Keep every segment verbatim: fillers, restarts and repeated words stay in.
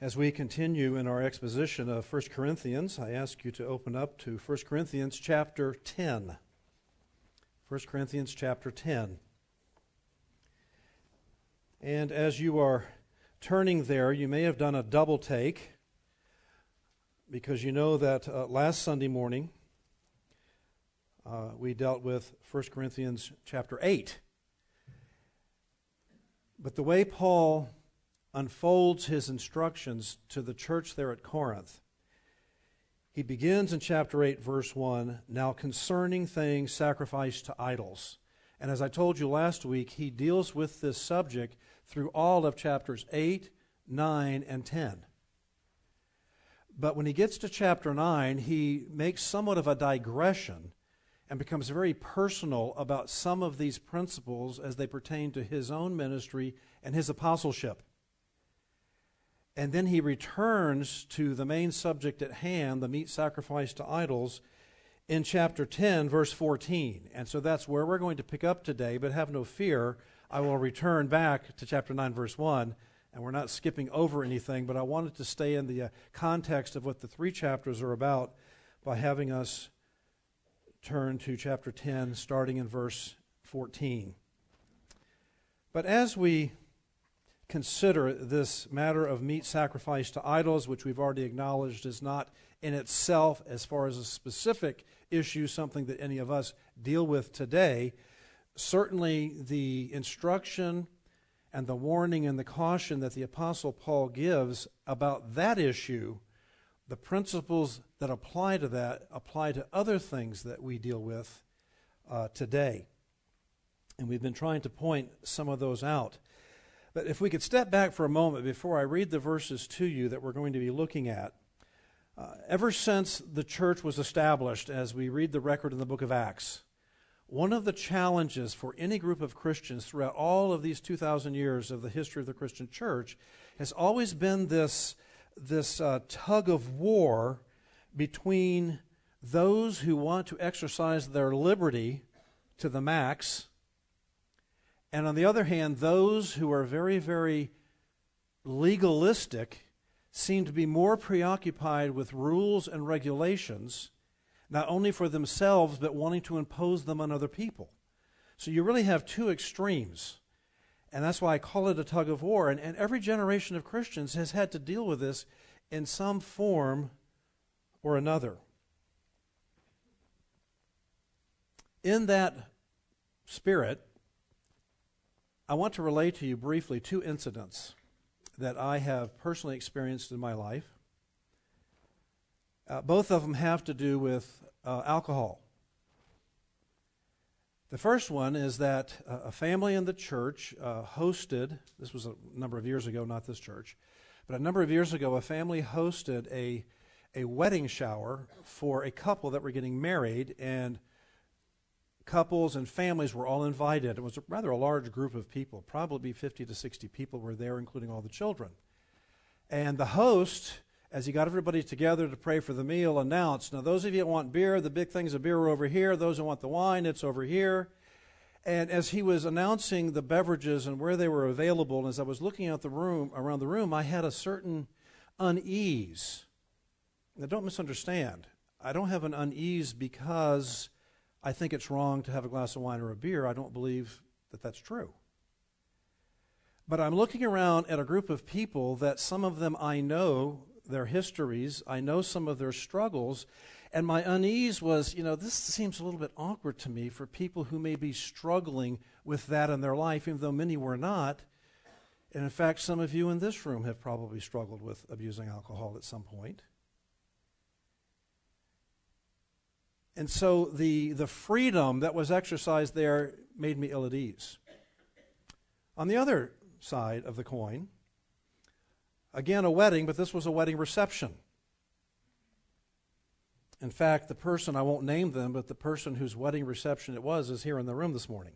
As we continue in our exposition of First Corinthians, I ask you to open up to First Corinthians chapter ten. First Corinthians chapter ten. And as you are turning there, you may have done a double take, because you know that uh, last Sunday morning uh, we dealt with First Corinthians chapter eight. But the way Paul unfolds his instructions to the church there at Corinth, he begins in chapter eight, verse one, now concerning things sacrificed to idols. And as I told you last week, he deals with this subject through all of chapters eight, nine, and ten. But when he gets to chapter nine, he makes somewhat of a digression and becomes very personal about some of these principles as they pertain to his own ministry and his apostleship. And then he returns to the main subject at hand, the meat sacrificed to idols, in chapter ten, verse fourteen. And so that's where we're going to pick up today, but have no fear, I will return back to chapter nine, verse one, and we're not skipping over anything, but I wanted to stay in the uh, context of what the three chapters are about by having us turn to chapter ten, starting in verse fourteen. But as we consider this matter of meat sacrificed to idols, which we've already acknowledged is not in itself, as far as a specific issue, something that any of us deal with today, certainly the instruction and the warning and the caution that the Apostle Paul gives about that issue, the principles that apply to that apply to other things that we deal with uh, today. And we've been trying to point some of those out. But if we could step back for a moment before I read the verses to you that we're going to be looking at. Uh, ever since the church was established, as we read the record in the book of Acts, one of the challenges for any group of Christians throughout all of these two thousand years of the history of the Christian church has always been this, this uh, tug of war between those who want to exercise their liberty to the max, and on the other hand, those who are very, very legalistic seem to be more preoccupied with rules and regulations, not only for themselves, but wanting to impose them on other people. So you really have two extremes. And that's why I call it a tug of war. And, and every generation of Christians has had to deal with this in some form or another. In that spirit, I want to relate to you briefly two incidents that I have personally experienced in my life. Uh, both of them have to do with uh, alcohol. The first one is that uh, a family in the church uh, hosted, this was a number of years ago, not this church, but a number of years ago, a family hosted a, a wedding shower for a couple that were getting married, and couples and families were all invited. It was a rather a large group of people, probably fifty to sixty people were there, including all the children. And the host, as he got everybody together to pray for the meal, announced, now those of you that want beer, the big things of beer are over here. Those who want the wine, it's over here. And as he was announcing the beverages and where they were available, and as I was looking out the room, around the room, I had a certain unease. Now don't misunderstand. I don't have an unease because I think it's wrong to have a glass of wine or a beer. I don't believe that that's true. But I'm looking around at a group of people that some of them I know their histories, I know some of their struggles, and my unease was, you know, this seems a little bit awkward to me for people who may be struggling with that in their life, even though many were not. And in fact, some of you in this room have probably struggled with abusing alcohol at some point. And so the, the freedom that was exercised there made me ill at ease. On the other side of the coin, again, a wedding, but this was a wedding reception. In fact, the person, I won't name them, but the person whose wedding reception it was is here in the room this morning.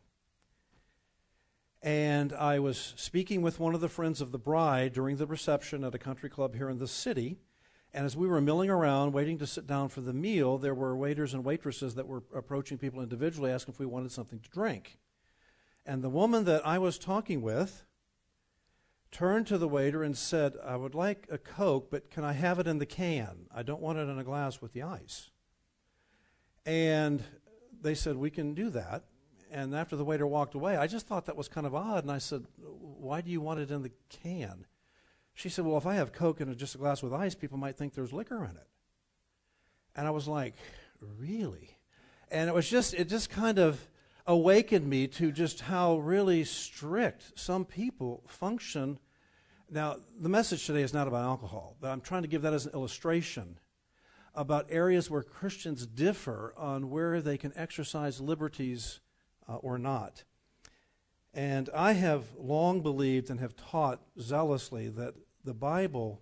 And I was speaking with one of the friends of the bride during the reception at a country club here in the city. And as we were milling around, waiting to sit down for the meal, there were waiters and waitresses that were approaching people individually, asking if we wanted something to drink. And the woman that I was talking with turned to the waiter and said, I would like a Coke, but can I have it in the can? I don't want it in a glass with the ice. And they said, we can do that. And after the waiter walked away, I just thought that was kind of odd. And I said, why do you want it in the can? She said, well, if I have Coke in just a glass with ice, people might think there's liquor in it. And I was like, really? And it was just, it just kind of awakened me to just how really strict some people function. Now, the message today is not about alcohol, but I'm trying to give that as an illustration about areas where Christians differ on where they can exercise liberties uh, or not. And I have long believed and have taught zealously that the Bible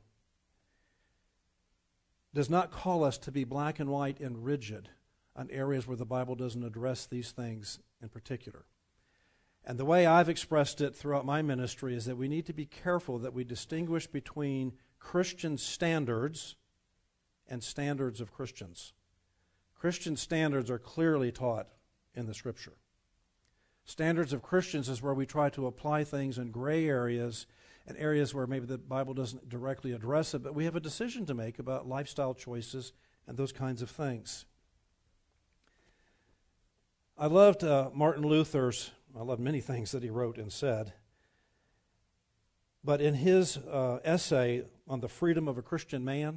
does not call us to be black and white and rigid on areas where the Bible doesn't address these things in particular. And the way I've expressed it throughout my ministry is that we need to be careful that we distinguish between Christian standards and standards of Christians. Christian standards are clearly taught in the Scripture. Standards of Christians is where we try to apply things in gray areas and areas where maybe the Bible doesn't directly address it, but we have a decision to make about lifestyle choices and those kinds of things. I loved uh, Martin Luther's, I loved many things that he wrote and said, but in his uh, essay on the freedom of a Christian man,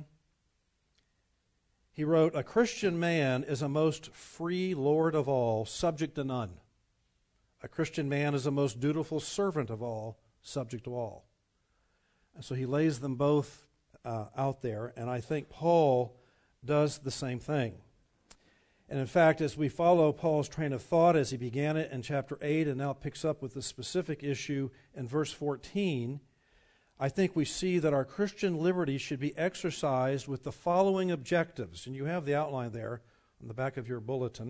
he wrote, a Christian man is a most free Lord of all, subject to none. A Christian man is a most dutiful servant of all, subject to all. And so he lays them both uh, out there, and I think Paul does the same thing. And in fact, as we follow Paul's train of thought as he began it in chapter eight and now picks up with the specific issue in verse fourteen, I think we see that our Christian liberty should be exercised with the following objectives. And you have the outline there on the back of your bulletin.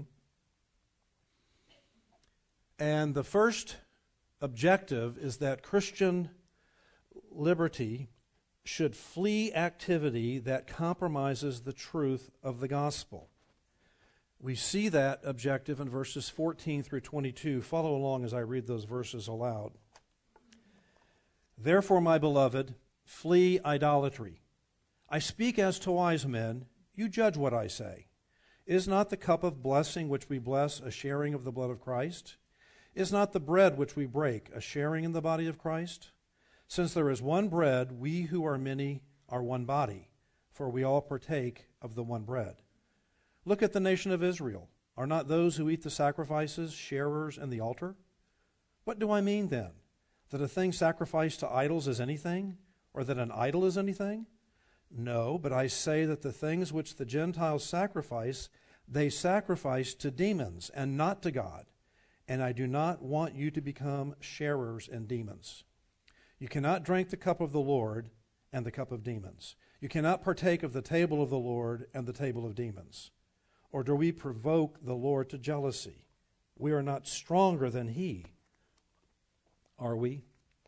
And the first objective is that Christian liberty should flee activity that compromises the truth of the gospel. We see that objective in verses fourteen through twenty-two. Follow along as I read those verses aloud. Therefore, my beloved, flee idolatry. I speak as to wise men. You judge what I say. Is not the cup of blessing which we bless a sharing of the blood of Christ? Is not the bread which we break a sharing in the body of Christ? Since there is one bread, we who are many are one body, for we all partake of the one bread. Look at the nation of Israel. Are not those who eat the sacrifices sharers in the altar? What do I mean then? That a thing sacrificed to idols is anything? Or that an idol is anything? No, but I say that the things which the Gentiles sacrifice, they sacrifice to demons and not to God. And I do not want you to become sharers in demons. You cannot drink the cup of the Lord and the cup of demons. You cannot partake of the table of the Lord and the table of demons. Or do we provoke the Lord to jealousy? We are not stronger than He, are we?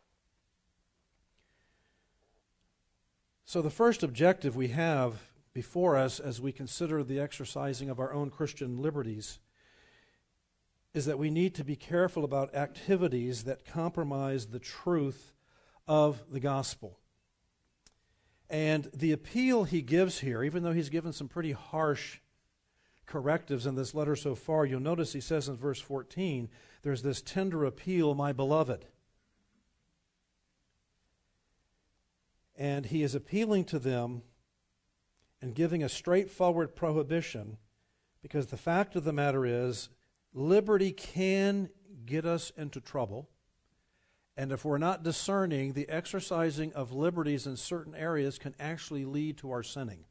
So the first objective we have before us as we consider the exercising of our own Christian liberties is that we need to be careful about activities that compromise the truth of the gospel. And the appeal he gives here, even though he's given some pretty harsh correctives in this letter so far, you'll notice he says in verse fourteen, there's this tender appeal, my beloved. And he is appealing to them and giving a straightforward prohibition, because the fact of the matter is, liberty can get us into trouble. And if we're not discerning, the exercising of liberties in certain areas can actually lead to our sinning.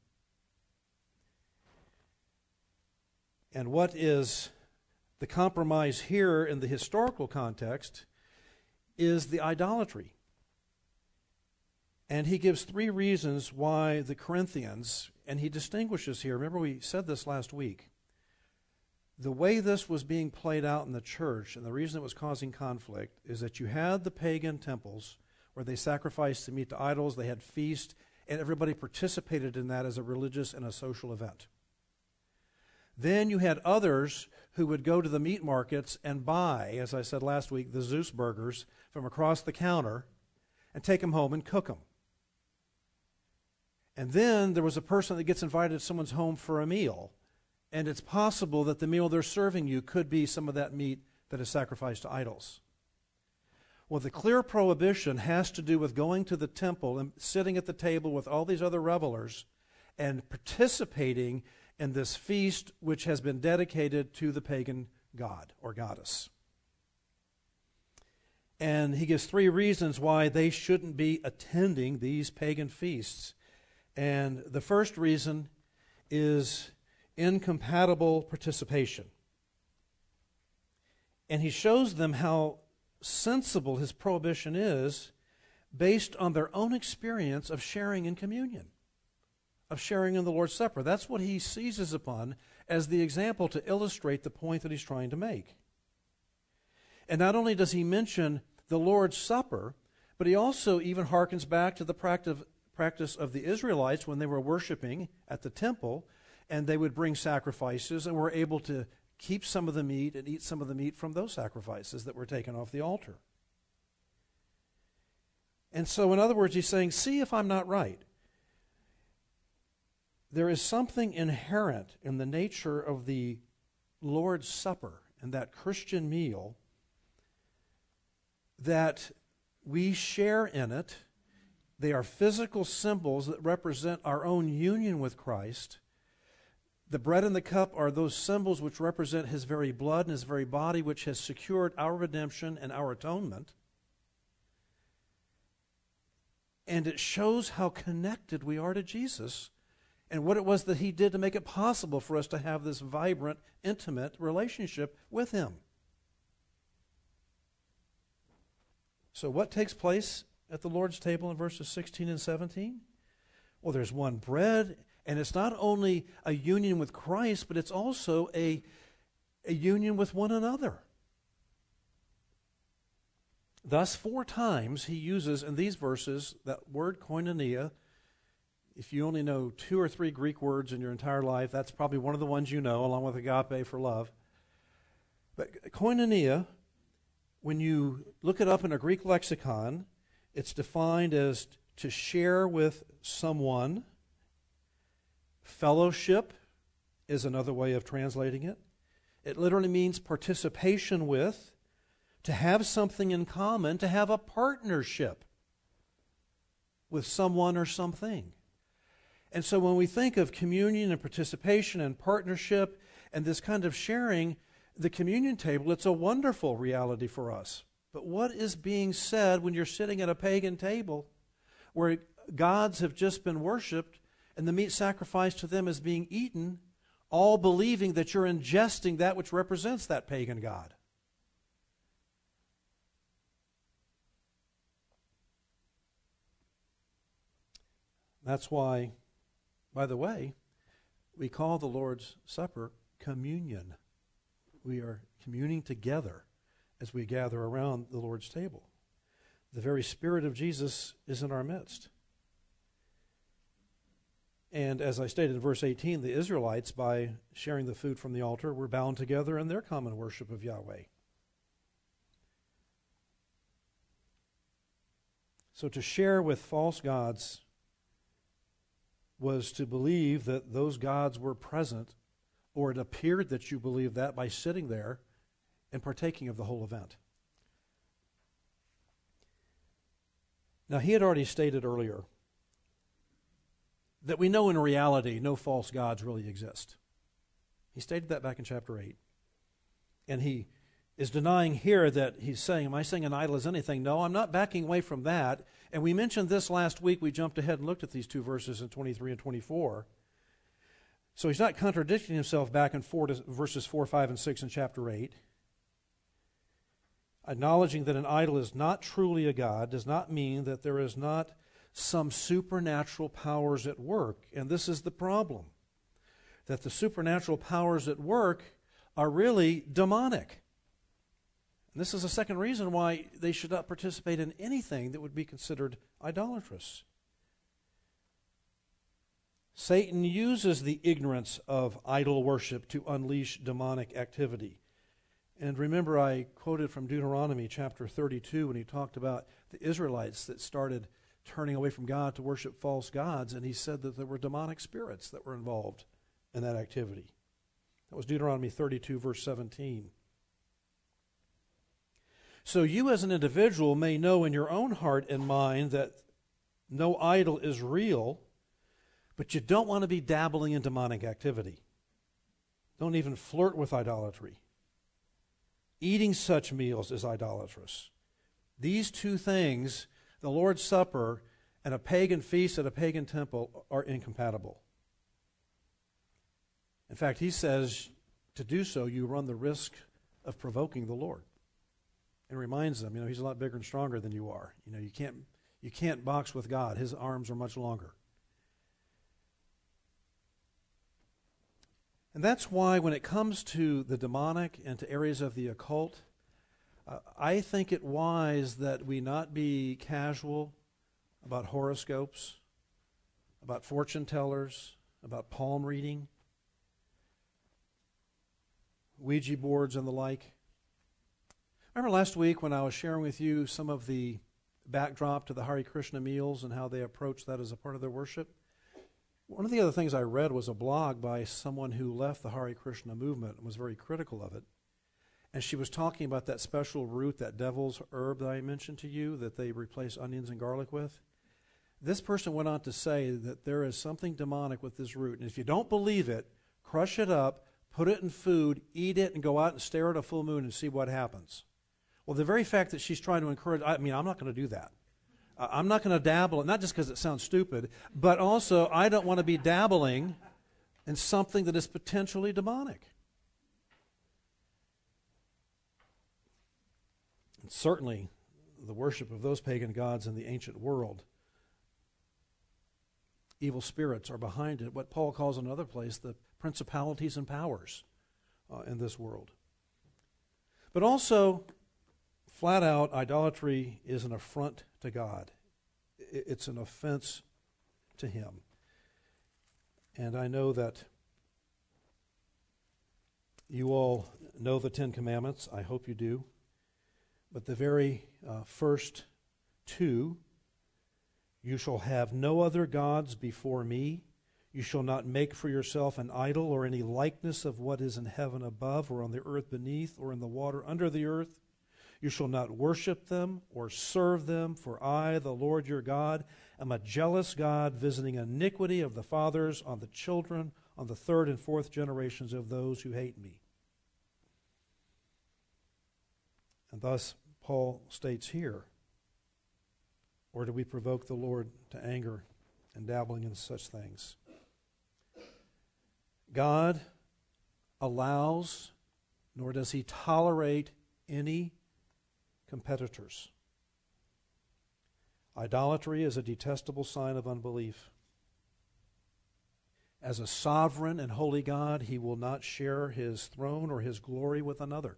And what is the compromise here in the historical context is the idolatry. And he gives three reasons why the Corinthians, and he distinguishes here, remember we said this last week, the way this was being played out in the church, and the reason it was causing conflict, is that you had the pagan temples where they sacrificed to meet the idols, they had feasts, and everybody participated in that as a religious and a social event. Then you had others who would go to the meat markets and buy, as I said last week, the Zeus burgers from across the counter, and take them home and cook them. And then there was a person that gets invited to someone's home for a meal, and it's possible that the meal they're serving you could be some of that meat that is sacrificed to idols. Well, the clear prohibition has to do with going to the temple and sitting at the table with all these other revelers and participating in this feast which has been dedicated to the pagan god or goddess. And he gives three reasons why they shouldn't be attending these pagan feasts. And the first reason is incompatible participation. And he shows them how sensible his prohibition is based on their own experience of sharing in communion, of sharing in the Lord's Supper. That's what he seizes upon as the example to illustrate the point that he's trying to make. And not only does he mention the Lord's Supper, but he also even harkens back to the practice of the Israelites when they were worshiping at the temple, and they would bring sacrifices and were able to keep some of the meat and eat some of the meat from those sacrifices that were taken off the altar. And so, in other words, he's saying, see if I'm not right. There is something inherent in the nature of the Lord's Supper and that Christian meal that we share in it. They are physical symbols that represent our own union with Christ. The bread and the cup are those symbols which represent his very blood and his very body, which has secured our redemption and our atonement. And it shows how connected we are to Jesus and what it was that he did to make it possible for us to have this vibrant, intimate relationship with him. So what takes place at the Lord's table in verses sixteen and seventeen? Well, there's one bread, and it's not only a union with Christ, but it's also a, a union with one another. Thus, four times he uses in these verses that word koinonia. If you only know two or three Greek words in your entire life, that's probably one of the ones you know, along with agape for love. But koinonia, when you look it up in a Greek lexicon, it's defined as to share with someone. Fellowship is another way of translating it. It literally means participation with, to have something in common, to have a partnership with someone or something. And so when we think of communion and participation and partnership and this kind of sharing, the communion table, it's a wonderful reality for us. But what is being said when you're sitting at a pagan table where gods have just been worshipped and the meat sacrificed to them is being eaten, all believing that you're ingesting that which represents that pagan god? That's why, by the way, we call the Lord's Supper communion. We are communing together as we gather around the Lord's table. The very Spirit of Jesus is in our midst. And as I stated in verse eighteen, the Israelites, by sharing the food from the altar, were bound together in their common worship of Yahweh. So to share with false gods was to believe that those gods were present, or it appeared that you believed that by sitting there and partaking of the whole event. Now, he had already stated earlier that we know in reality no false gods really exist. He stated that back in chapter eight. And he is denying here that he's saying, am I saying an idol is anything? No, I'm not backing away from that. And we mentioned this last week. We jumped ahead and looked at these two verses in twenty-three and twenty-four. So he's not contradicting himself back and forth to verses four, five, and six in chapter eight. Acknowledging that an idol is not truly a god does not mean that there is not some supernatural powers at work. And this is the problem, that the supernatural powers at work are really demonic. And this is a second reason why they should not participate in anything that would be considered idolatrous. Satan uses the ignorance of idol worship to unleash demonic activity. And remember, I quoted from Deuteronomy chapter thirty-two when he talked about the Israelites that started turning away from God to worship false gods, and he said that there were demonic spirits that were involved in that activity. That was Deuteronomy thirty-two, verse seventeen. So you as an individual may know in your own heart and mind that no idol is real, but you don't want to be dabbling in demonic activity. Don't even flirt with idolatry. Eating such meals is idolatrous. These two things, the Lord's Supper and a pagan feast at a pagan temple, are incompatible. In fact, he says to do so, you run the risk of provoking the Lord. And reminds them, you know, he's a lot bigger and stronger than you are. You know, you can't you can't box with God. His arms are much longer. And that's why when it comes to the demonic and to areas of the occult, uh, I think it wise that we not be casual about horoscopes, about fortune tellers, about palm reading, Ouija boards and the like. Remember last week when I was sharing with you some of the backdrop to the Hare Krishna meals and how they approach that as a part of their worship? One of the other things I read was a blog by someone who left the Hare Krishna movement and was very critical of it. And she was talking about that special root, that devil's herb that I mentioned to you, that they replace onions and garlic with. This person went on to say that there is something demonic with this root. And if you don't believe it, crush it up, put it in food, eat it, and go out and stare at a full moon and see what happens. Well, the very fact that she's trying to encourage, I mean, I'm not going to do that. I'm not going to dabble, not just because it sounds stupid, but also I don't want to be dabbling in something that is potentially demonic. And certainly, the worship of those pagan gods in the ancient world, evil spirits are behind it. What Paul calls in another place the principalities and powers uh, in this world. But also, flat out, idolatry is an affront to God. It's an offense to Him. And I know that you all know the Ten Commandments. I hope you do. But the very uh, first two, you shall have no other gods before me. You shall not make for yourself an idol or any likeness of what is in heaven above or on the earth beneath or in the water under the earth. You shall not worship them or serve them, for I, the Lord your God, am a jealous God, visiting iniquity of the fathers on the children, on the third and fourth generations of those who hate me. And thus, Paul states here, or do we provoke the Lord to anger and dabbling in such things? God allows, nor does He tolerate any competitors. Idolatry is a detestable sign of unbelief. As a sovereign and holy God, He will not share His throne or His glory with another.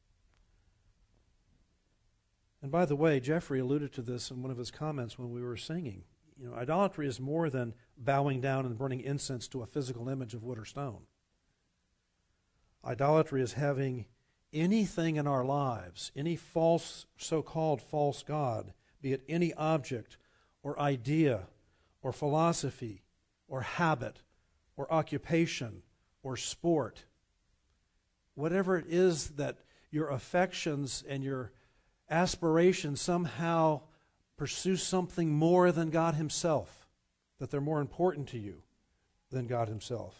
And by the way, Jeffrey alluded to this in one of his comments when we were singing. You know, idolatry is more than bowing down and burning incense to a physical image of wood or stone. Idolatry is having anything in our lives, any false, so-called false god, be it any object or idea or philosophy or habit or occupation or sport, whatever it is that your affections and your aspirations somehow pursue something more than God Himself, that they're more important to you than God Himself.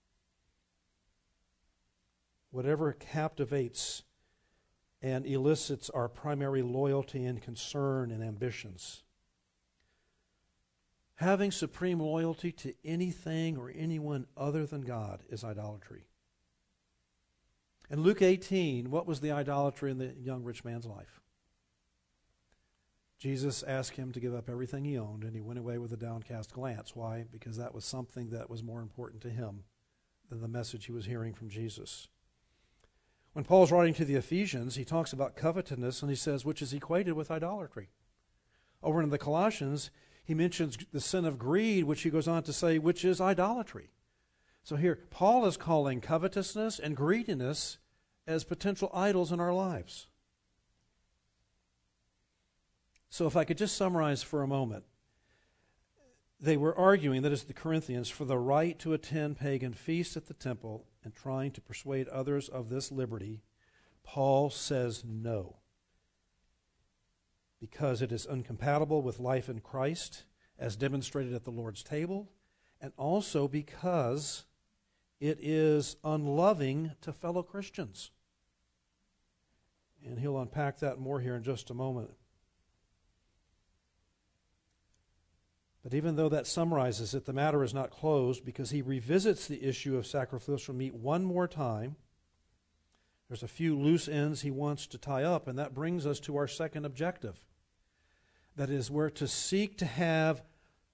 Whatever captivates and elicits our primary loyalty and concern and ambitions. Having supreme loyalty to anything or anyone other than God is idolatry. In Luke eighteen, what was the idolatry in the young rich man's life? Jesus asked him to give up everything he owned, and he went away with a downcast glance. Why? Because that was something that was more important to him than the message he was hearing from Jesus. When Paul's writing to the Ephesians, he talks about covetousness, and he says, which is equated with idolatry. Over in the Colossians, he mentions the sin of greed, which he goes on to say, which is idolatry. So here, Paul is calling covetousness and greediness as potential idols in our lives. So if I could just summarize for a moment. They were arguing, that is the Corinthians, for the right to attend pagan feasts at the temple and trying to persuade others of this liberty. Paul says no, because it is incompatible with life in Christ, as demonstrated at the Lord's table, and also because it is unloving to fellow Christians. And he'll unpack that more here in just a moment. But even though that summarizes it, the matter is not closed, because he revisits the issue of sacrificial meat one more time. There's a few loose ends he wants to tie up, and that brings us to our second objective. That is, we're to seek to have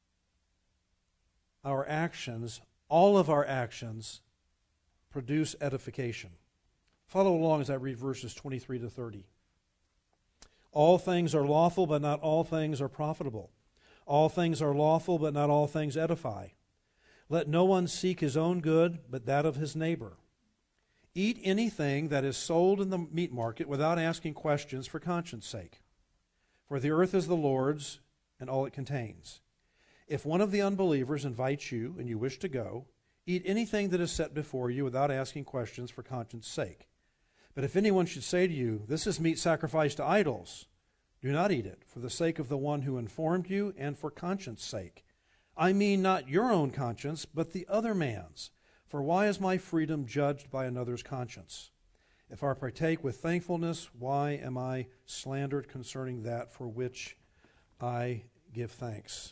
our actions, all of our actions, produce edification. Follow along as I read verses twenty-three to thirty. All things are lawful, but not all things are profitable. All things are lawful, but not all things edify. Let no one seek his own good, but that of his neighbor. Eat anything that is sold in the meat market without asking questions for conscience sake. For the earth is the Lord's and all it contains. If one of the unbelievers invites you and you wish to go, eat anything that is set before you without asking questions for conscience sake. But if anyone should say to you, "This is meat sacrificed to idols," do not eat it, for the sake of the one who informed you and for conscience sake. I mean not your own conscience, but the other man's. For why is my freedom judged by another's conscience? If I partake with thankfulness, why am I slandered concerning that for which I give thanks?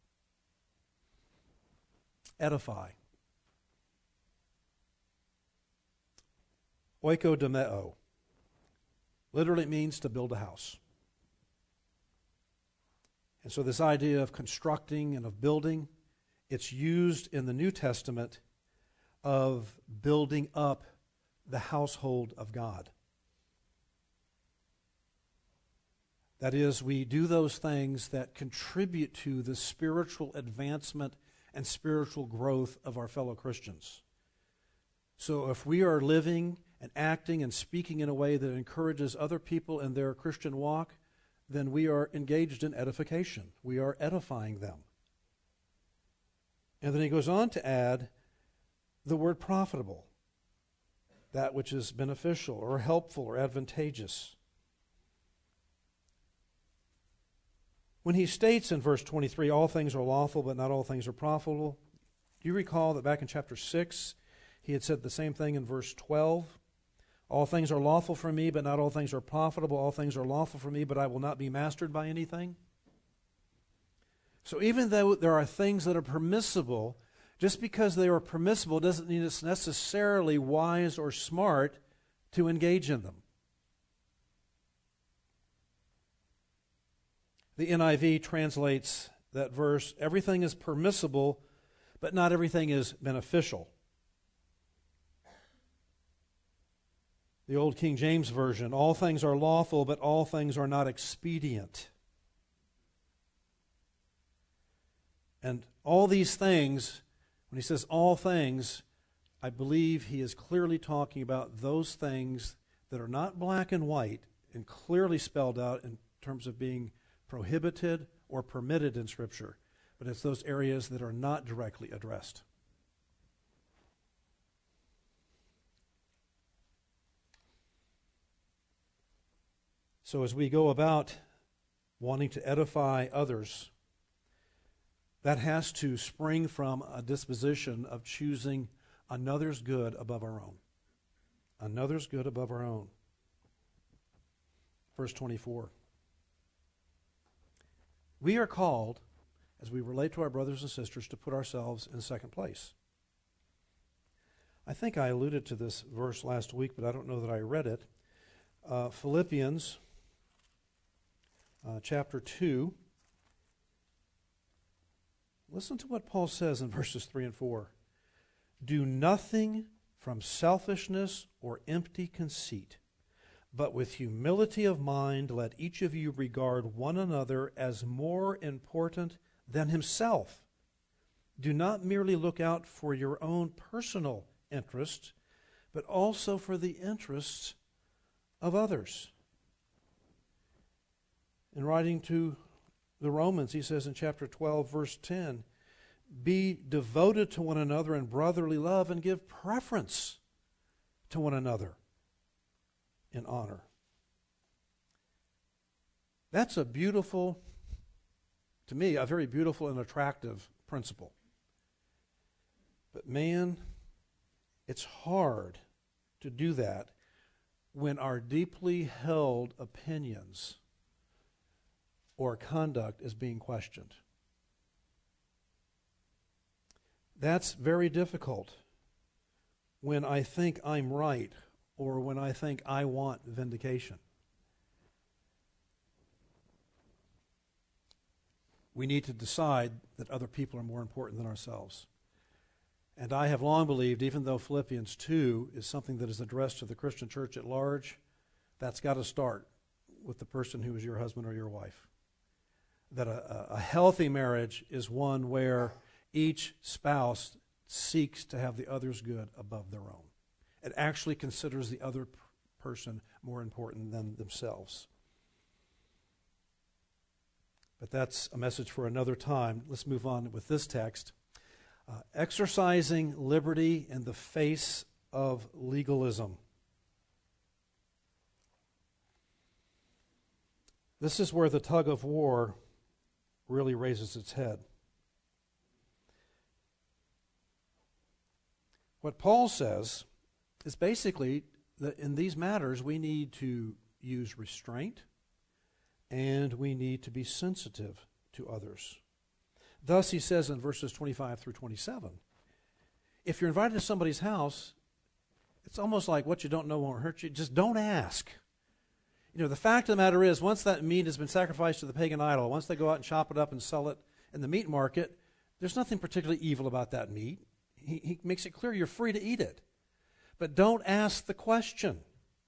Edify. Oikodomeo literally means to build a house. And so this idea of constructing and of building, it's used in the New Testament of building up the household of God. That is, we do those things that contribute to the spiritual advancement and spiritual growth of our fellow Christians. So if we are living and acting and speaking in a way that encourages other people in their Christian walk, then we are engaged in edification. We are edifying them. And then he goes on to add the word profitable, that which is beneficial or helpful or advantageous. When he states in verse twenty-three, all things are lawful, but not all things are profitable, do you recall that back in chapter six, he had said the same thing in verse twelve? All things are lawful for me, but not all things are profitable. All things are lawful for me, but I will not be mastered by anything. So even though there are things that are permissible, just because they are permissible doesn't mean it's necessarily wise or smart to engage in them. The N I V translates that verse, everything is permissible, but not everything is beneficial. The old King James Version, all things are lawful, but all things are not expedient. And all these things, when he says all things, I believe he is clearly talking about those things that are not black and white and clearly spelled out in terms of being prohibited or permitted in Scripture, but it's those areas that are not directly addressed. So as we go about wanting to edify others, that has to spring from a disposition of choosing another's good above our own. Another's good above our own. Verse twenty-four. We are called, as we relate to our brothers and sisters, to put ourselves in second place. I think I alluded to this verse last week, but I don't know that I read it. Uh, Philippians uh, chapter two. Listen to what Paul says in verses three and four. Do nothing from selfishness or empty conceit, but with humility of mind let each of you regard one another as more important than himself. Do not merely look out for your own personal interest, but also for the interests of others. In writing to the Romans, he says in chapter twelve, verse ten, be devoted to one another in brotherly love and give preference to one another in honor. That's a beautiful, to me, a very beautiful and attractive principle. But man, it's hard to do that when our deeply held opinions or conduct is being questioned. That's very difficult when I think I'm right or when I think I want vindication. We need to decide that other people are more important than ourselves. And I have long believed, even though Philippians two is something that is addressed to the Christian church at large, that's got to start with the person who is your husband or your wife. That a, a healthy marriage is one where each spouse seeks to have the other's good above their own. It actually considers the other p- person more important than themselves. But that's a message for another time. Let's move on with this text. Uh, exercising liberty in the face of legalism. This is where the tug of war really raises its head. What Paul says is basically that in these matters we need to use restraint and we need to be sensitive to others. Thus, he says in verses twenty-five through twenty-seven, if you're invited to somebody's house, it's almost like what you don't know won't hurt you. Just don't ask. You know, the fact of the matter is, once that meat has been sacrificed to the pagan idol, once they go out and chop it up and sell it in the meat market, there's nothing particularly evil about that meat. He, he makes it clear you're free to eat it. But don't ask the question.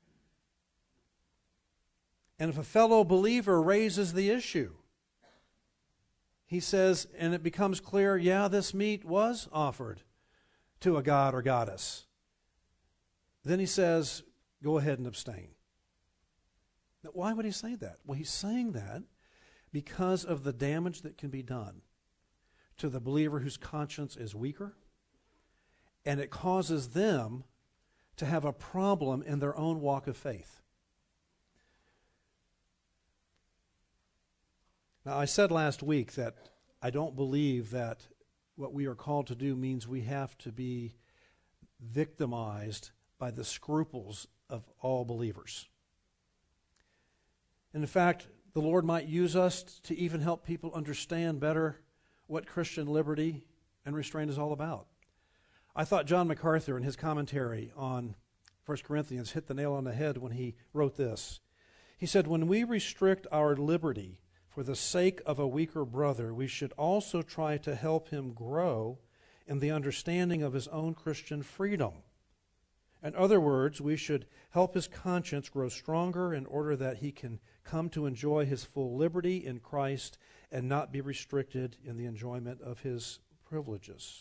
And if a fellow believer raises the issue, he says, and it becomes clear, yeah, this meat was offered to a god or goddess. Then he says, go ahead and abstain. Now, why would he say that? Well, he's saying that because of the damage that can be done to the believer whose conscience is weaker, and it causes them to have a problem in their own walk of faith. Now, I said last week that I don't believe that what we are called to do means we have to be victimized by the scruples of all believers. And in fact, the Lord might use us to even help people understand better what Christian liberty and restraint is all about. I thought John MacArthur, in his commentary on First Corinthians, hit the nail on the head when he wrote this. He said, when we restrict our liberty for the sake of a weaker brother, we should also try to help him grow in the understanding of his own Christian freedom. In other words, we should help his conscience grow stronger in order that he can come to enjoy his full liberty in Christ and not be restricted in the enjoyment of his privileges.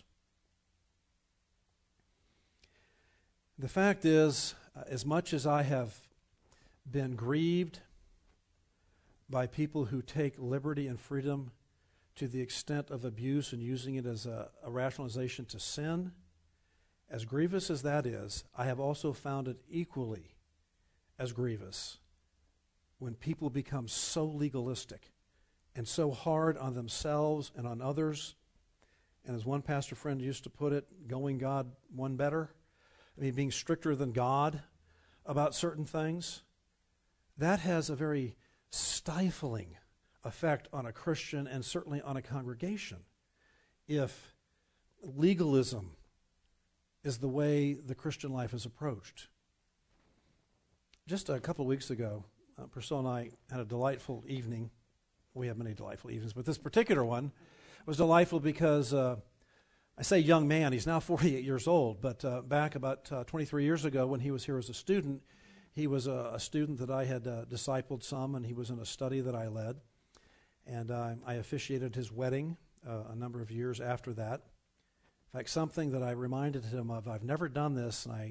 The fact is, uh, as much as I have been grieved by people who take liberty and freedom to the extent of abuse and using it as a, a rationalization to sin, as grievous as that is, I have also found it equally as grievous when people become so legalistic and so hard on themselves and on others, and as one pastor friend used to put it, going God one better. I mean, being stricter than God about certain things. That has a very stifling effect on a Christian and certainly on a congregation if legalism is the way the Christian life is approached. Just a couple of weeks ago, uh, Priscilla and I had a delightful evening. We have many delightful evenings, but this particular one was delightful because uh, I say young man, he's now forty-eight years old, but uh, back about uh, twenty-three years ago when he was here as a student, he was a, a student that I had uh, discipled some, and he was in a study that I led. And uh, I officiated his wedding uh, a number of years after that. In fact, something that I reminded him of, I've never done this, and I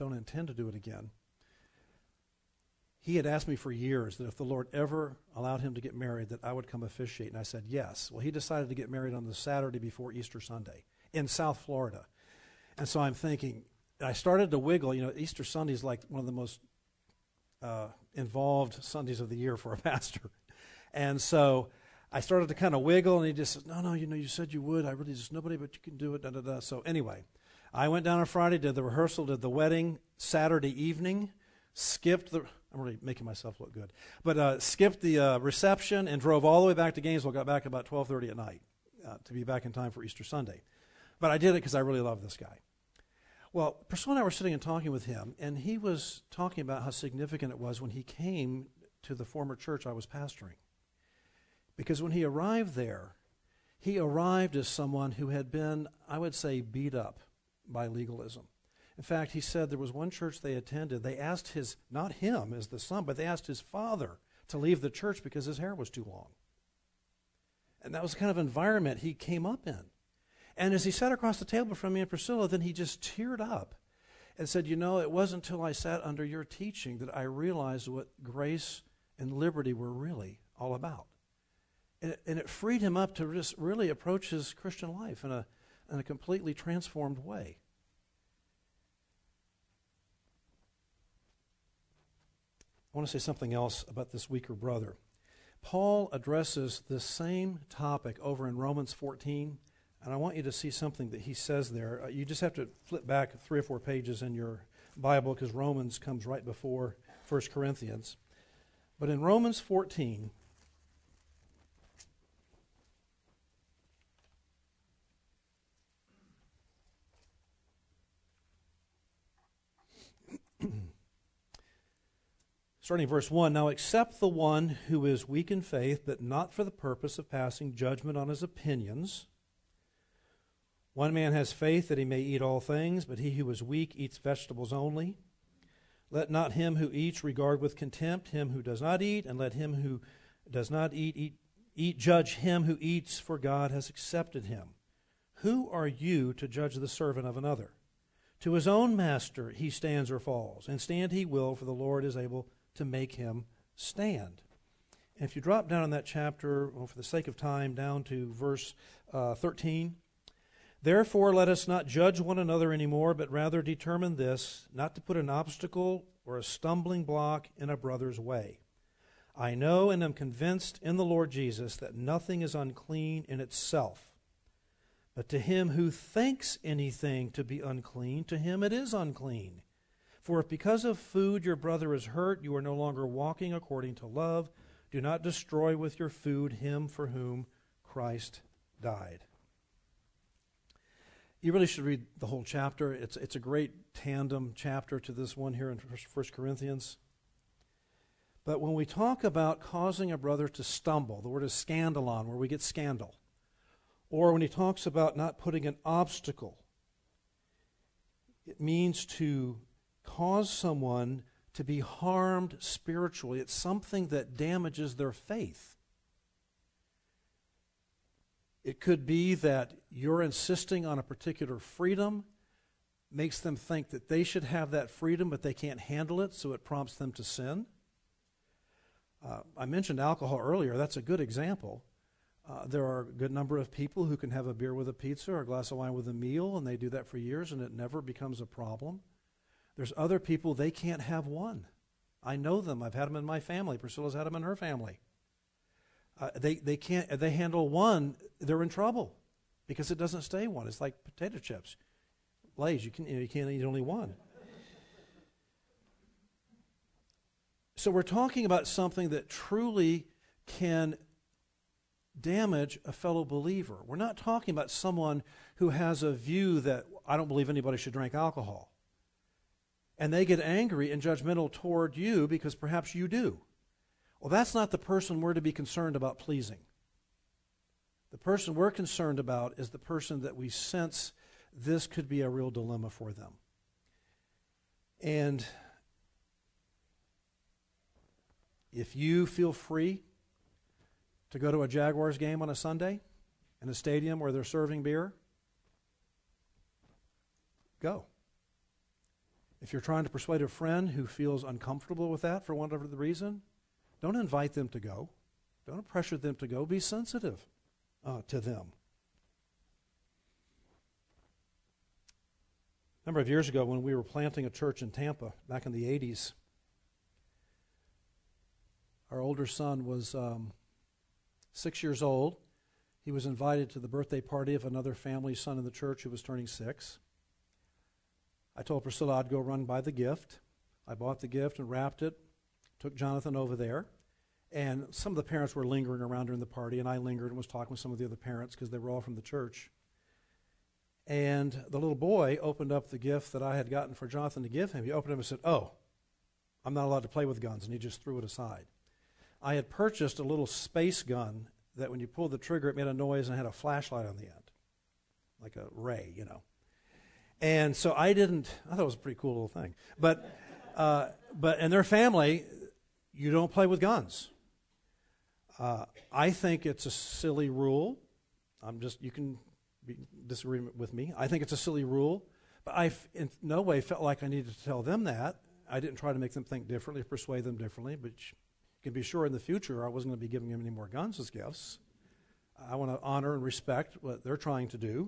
don't intend to do it again. He had asked me for years that if the Lord ever allowed him to get married, that I would come officiate, and I said yes. Well, he decided to get married on the Saturday before Easter Sunday in South Florida. And so I'm thinking, I started to wiggle. You know, Easter Sunday is like one of the most uh, involved Sundays of the year for a pastor. And so I started to kind of wiggle, and he just said, no, no, you know, you said you would. I really just, nobody but you can do it, da, da, da. So anyway, I went down on Friday, did the rehearsal, did the wedding Saturday evening, skipped the, I'm really making myself look good, but uh, skipped the uh, reception and drove all the way back to Gainesville, got back about twelve thirty at night uh, to be back in time for Easter Sunday. But I did it because I really love this guy. Well, Priscilla and I were sitting and talking with him, and he was talking about how significant it was when he came to the former church I was pastoring. Because when he arrived there, he arrived as someone who had been, I would say, beat up by legalism. In fact, he said there was one church they attended. They asked his, not him as the son, but they asked his father to leave the church because his hair was too long. And that was the kind of environment he came up in. And as he sat across the table from me and Priscilla, then he just teared up and said, you know, it wasn't until I sat under your teaching that I realized what grace and liberty were really all about. And it, and it freed him up to just really approach his Christian life in a, in a completely transformed way. I want to say something else about this weaker brother. Paul addresses this same topic over in Romans fourteen, and I want you to see something that he says there. Uh, you just have to flip back three or four pages in your Bible because Romans comes right before First Corinthians. But in Romans fourteen, starting verse one, now accept the one who is weak in faith, but not for the purpose of passing judgment on his opinions. One man has faith that he may eat all things, but he who is weak eats vegetables only. Let not him who eats regard with contempt him who does not eat, and let him who does not eat, eat, eat judge him who eats, for God has accepted him. Who are you to judge the servant of another? To his own master he stands or falls, and stand he will, for the Lord is able to make him stand. And if you drop down in that chapter, well, for the sake of time, down to verse uh, thirteen, therefore let us not judge one another anymore, but rather determine this, not to put an obstacle or a stumbling block in a brother's way. I know and am convinced in the Lord Jesus that nothing is unclean in itself, but to him who thinks anything to be unclean, to him it is unclean. For if because of food your brother is hurt, you are no longer walking according to love, do not destroy with your food him for whom Christ died. You really should read the whole chapter. It's, it's a great tandem chapter to this one here in First Corinthians. But when we talk about causing a brother to stumble, the word is scandalon, where we get scandal. Or when he talks about not putting an obstacle, it means to cause someone to be harmed spiritually. It's something that damages their faith. It could be that you're insisting on a particular freedom, makes them think that they should have that freedom, but they can't handle it, so it prompts them to sin. Uh, I mentioned alcohol earlier. That's a good example. Uh, there are a good number of people who can have a beer with a pizza or a glass of wine with a meal, and they do that for years, and it never becomes a problem. There's other people, they can't have one. I know them. I've had them in my family. Priscilla's had them in her family. Uh, they they can't. They handle one, they're in trouble because it doesn't stay one. It's like potato chips, Lay's. You can you can't eat only one. So we're talking about something that truly can damage a fellow believer. We're not talking about someone who has a view that I don't believe anybody should drink alcohol. And they get angry and judgmental toward you because perhaps you do. Well, that's not the person we're to be concerned about pleasing. The person we're concerned about is the person that we sense this could be a real dilemma for them. And if you feel free to go to a Jaguars game on a Sunday in a stadium where they're serving beer, go. If you're trying to persuade a friend who feels uncomfortable with that for whatever the reason, don't invite them to go. Don't pressure them to go. Be sensitive uh, to them. A number of years ago when we were planting a church in Tampa, back in the eighties, our older son was um, six years old. He was invited to the birthday party of another family's son in the church who was turning six. I told Priscilla I'd go run by the gift. I bought the gift and wrapped it, took Jonathan over there, and some of the parents were lingering around during the party, and I lingered and was talking with some of the other parents because they were all from the church. And the little boy opened up the gift that I had gotten for Jonathan to give him. He opened it up and said, "Oh, I'm not allowed to play with guns," and he just threw it aside. I had purchased a little space gun that when you pulled the trigger, it made a noise and had a flashlight on the end, like a ray, you know. And so I didn't, I thought it was a pretty cool little thing. But, uh, but in their family, you don't play with guns. Uh, I think it's a silly rule. I'm just, you can be, disagree with me. I think it's a silly rule. But I in no way felt like I needed to tell them that. I didn't try to make them think differently, persuade them differently. But you can be sure in the future I wasn't going to be giving them any more guns as gifts. I want to honor and respect what they're trying to do.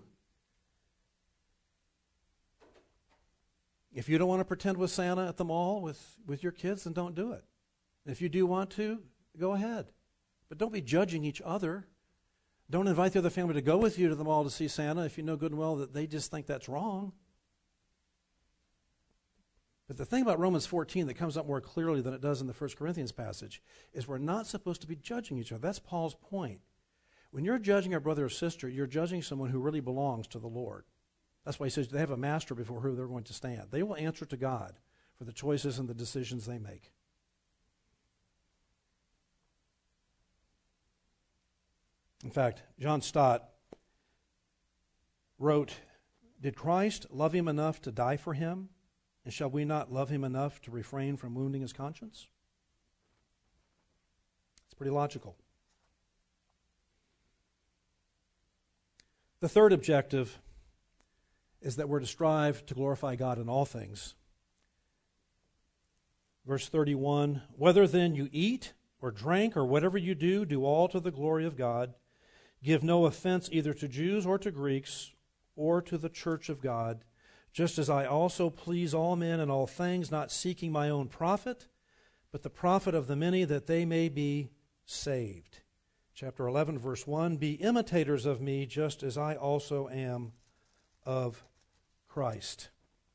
If you don't want to pretend with Santa at the mall with, with your kids, then don't do it. If you do want to, go ahead. But don't be judging each other. Don't invite the other family to go with you to the mall to see Santa if you know good and well that they just think that's wrong. But the thing about Romans fourteen that comes up more clearly than it does in the First Corinthians passage is we're not supposed to be judging each other. That's Paul's point. When you're judging a brother or sister, you're judging someone who really belongs to the Lord. That's why he says they have a master before whom they're going to stand. They will answer to God for the choices and the decisions they make. In fact, John Stott wrote, "Did Christ love him enough to die for him? And shall we not love him enough to refrain from wounding his conscience?" It's pretty logical. The third objective is that we're to strive to glorify God in all things. Verse thirty-one, "Whether then you eat or drink or whatever you do, do all to the glory of God. Give no offense either to Jews or to Greeks or to the church of God, just as I also please all men in all things, not seeking my own profit, but the profit of the many, that they may be saved." Chapter eleven, verse one, "Be imitators of me, just as I also am of Christ."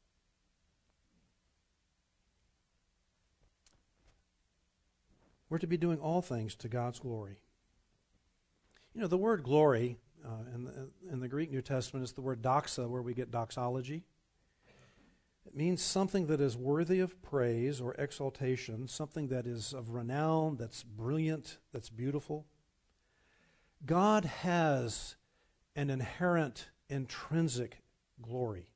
We're to be doing all things to God's glory. You know, the word glory uh, in, the, in the Greek New Testament is the word doxa, where we get doxology. It means something that is worthy of praise or exaltation, something that is of renown, that's brilliant, that's beautiful. God has an inherent, intrinsic glory.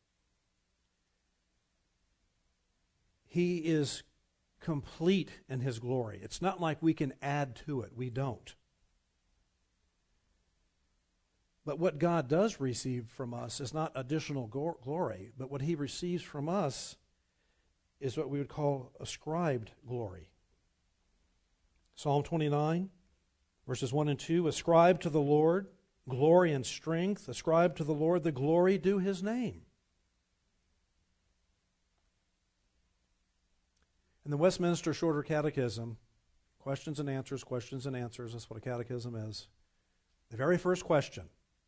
He is complete in his glory. It's not like we can add to it. We don't. But what God does receive from us is not additional go- glory, but what he receives from us is what we would call ascribed glory. Psalm twenty-nine, verses one and two, "Ascribe to the Lord glory and strength. Ascribe to the Lord the glory due his name." In the Westminster Shorter Catechism, questions and answers, questions and answers, that's what a catechism is. The very first question,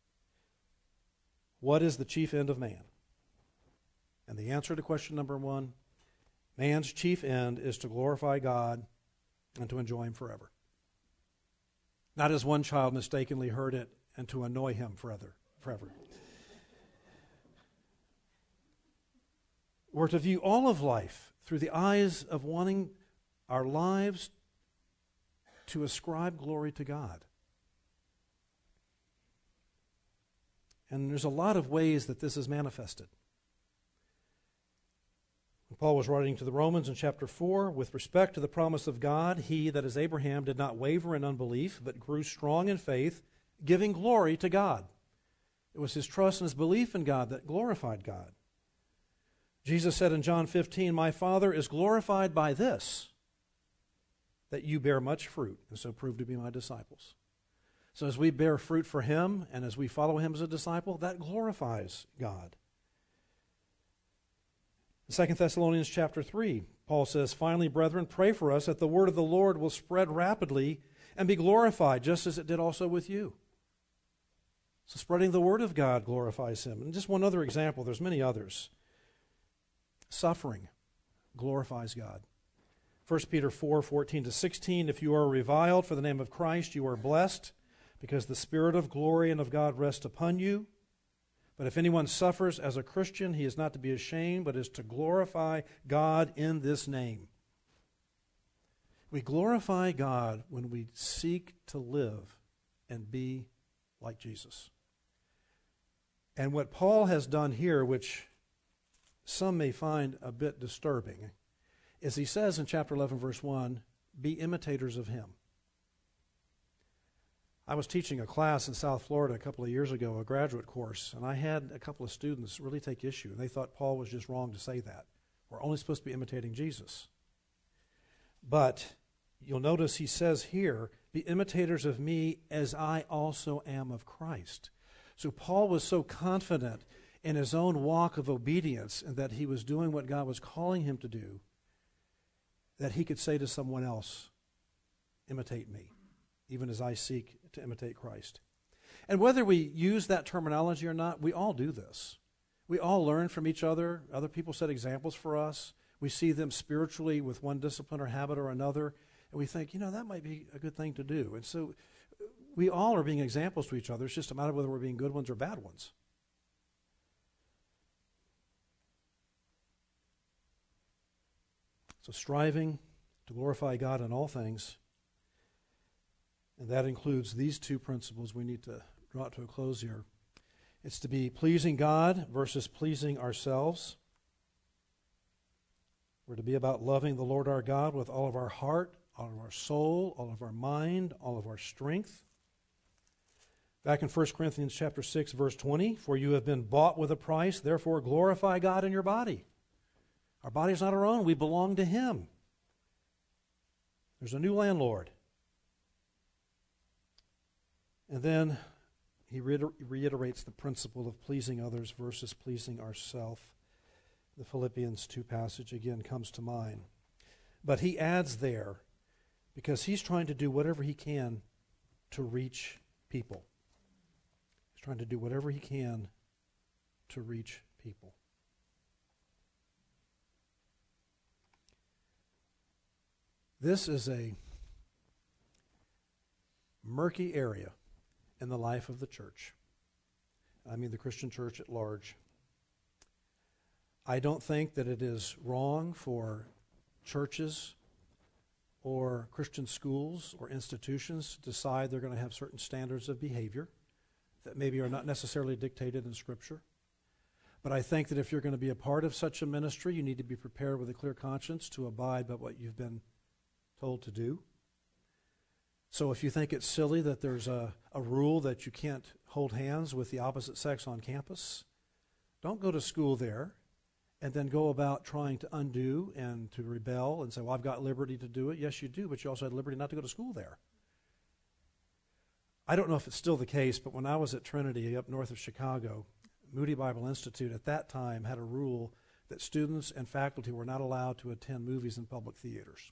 what is the chief end of man? And the answer to question number one, man's chief end is to glorify God and to enjoy him forever. Not as one child mistakenly heard it, and to annoy him forever. forever. We're to view all of life through the eyes of wanting our lives to ascribe glory to God. And there's a lot of ways that this is manifested. When Paul was writing to the Romans in chapter four, "With respect to the promise of God, he," that is Abraham, "did not waver in unbelief, but grew strong in faith, giving glory to God." It was his trust and his belief in God that glorified God. Jesus said in John fifteen, "My Father is glorified by this, that you bear much fruit, and so prove to be my disciples." So as we bear fruit for him, and as we follow him as a disciple, that glorifies God. In Second Thessalonians chapter three, Paul says, "Finally, brethren, pray for us that the word of the Lord will spread rapidly and be glorified, just as it did also with you." So spreading the word of God glorifies him. And just one other example, there's many others. Suffering glorifies God. First Peter four, fourteen to sixteen, "If you are reviled for the name of Christ, you are blessed, because the Spirit of glory and of God rests upon you. But if anyone suffers as a Christian, he is not to be ashamed, but is to glorify God in this name." We glorify God when we seek to live and be like Jesus. And what Paul has done here, which some may find a bit disturbing, is he says in chapter eleven, verse one, "Be imitators of him." I was teaching a class in South Florida a couple of years ago, a graduate course, and I had a couple of students really take issue. They thought Paul was just wrong to say that. We're only supposed to be imitating Jesus. But you'll notice he says here, "Be imitators of me as I also am of Christ." So Paul was so confident in his own walk of obedience and that he was doing what God was calling him to do, that he could say to someone else, "Imitate me, even as I seek to imitate Christ." And whether we use that terminology or not, we all do this. We all learn from each other. Other people set examples for us. We see them spiritually with one discipline or habit or another, and we think, you know, that might be a good thing to do. And so we all are being examples to each other. It's just a matter of whether we're being good ones or bad ones. So striving to glorify God in all things, and that includes these two principles we need to draw it to a close here. It's to be pleasing God versus pleasing ourselves. We're to be about loving the Lord our God with all of our heart, all of our soul, all of our mind, all of our strength. Back in First Corinthians chapter six, verse twenty, "For you have been bought with a price, therefore glorify God in your body." Our body is not our own. We belong to him. There's a new landlord. And then he reiterates the principle of pleasing others versus pleasing ourselves. The Philippians two passage again comes to mind. But he adds there, because he's trying to do whatever he can to reach people. He's trying to do whatever he can to reach people. This is a murky area in the life of the church. I mean the Christian church at large. I don't think that it is wrong for churches or Christian schools or institutions to decide they're going to have certain standards of behavior that maybe are not necessarily dictated in Scripture. But I think that if you're going to be a part of such a ministry, you need to be prepared with a clear conscience to abide by what you've been told to do. So if you think it's silly that there's a, a rule that you can't hold hands with the opposite sex on campus, don't go to school there and then go about trying to undo and to rebel and say, well, I've got liberty to do it. Yes, you do, but you also had liberty not to go to school there. I don't know if it's still the case, but when I was at Trinity up north of Chicago, Moody Bible Institute at that time had a rule that students and faculty were not allowed to attend movies in public theaters.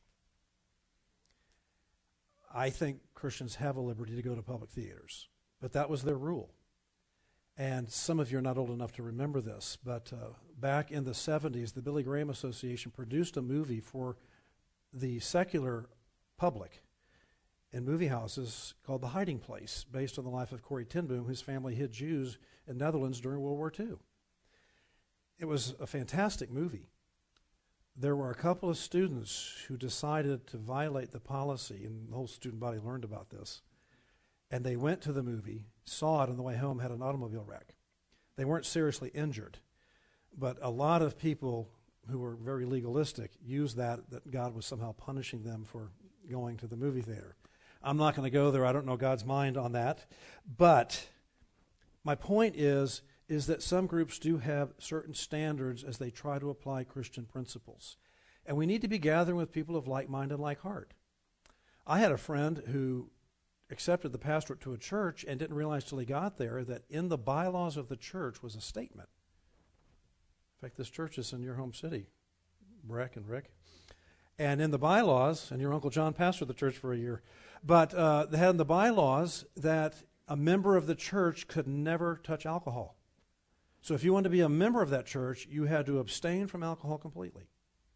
I think Christians have a liberty to go to public theaters, but that was their rule. And some of you are not old enough to remember this, but uh, back in the seventies, the Billy Graham Association produced a movie for the secular public in movie houses called The Hiding Place, based on the life of Corrie ten Boom, whose family hid Jews in the Netherlands during World War Two. It was a fantastic movie. There were a couple of students who decided to violate the policy, and the whole student body learned about this. And they went to the movie, saw it on the way home, had an automobile wreck. They weren't seriously injured, but a lot of people who were very legalistic used that, that God was somehow punishing them for going to the movie theater. I'm not going to go there. I don't know God's mind on that. But my point is, is that some groups do have certain standards as they try to apply Christian principles. And we need to be gathering with people of like mind and like heart. I had a friend who accepted the pastorate to a church and didn't realize till he got there that in the bylaws of the church was a statement. In fact, this church is in your home city, Breck and Rick. And in the bylaws, and your Uncle John pastored the church for a year, but uh, they had in the bylaws that a member of the church could never touch alcohol. So if you wanted to be a member of that church, you had to abstain from alcohol completely.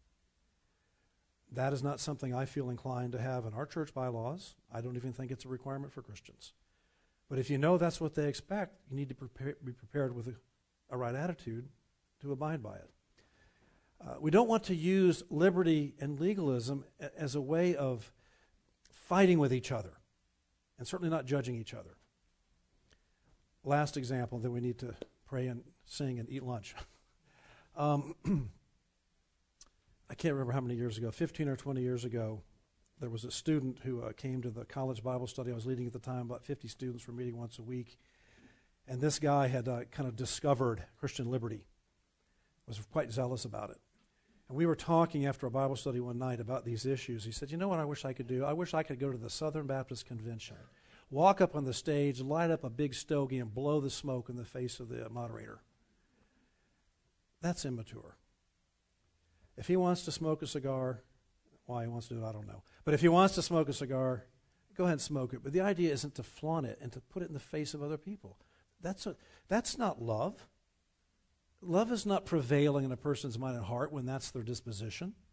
That is not something I feel inclined to have in our church bylaws. I don't even think it's a requirement for Christians. But if you know that's what they expect, you need to prepare, be prepared with a, a right attitude to abide by it. Uh, we don't want to use liberty and legalism a, as a way of fighting with each other, and certainly not judging each other. Last example, then we need to pray and sing and eat lunch. um, I can't remember how many years ago, fifteen or twenty years ago, there was a student who uh, came to the college Bible study I was leading at the time. About fifty students were meeting once a week. And this guy had uh, kind of discovered Christian liberty, was quite zealous about it. And we were talking after a Bible study one night about these issues. He said, you know what I wish I could do? I wish I could go to the Southern Baptist Convention, walk up on the stage, light up a big stogie, and blow the smoke in the face of the moderator. That's immature. If he wants to smoke a cigar, why he wants to do it, I don't know. But if he wants to smoke a cigar, go ahead and smoke it. But the idea isn't to flaunt it and to put it in the face of other people. That's a, that's not love. Love is not prevailing in a person's mind and heart when that's their disposition.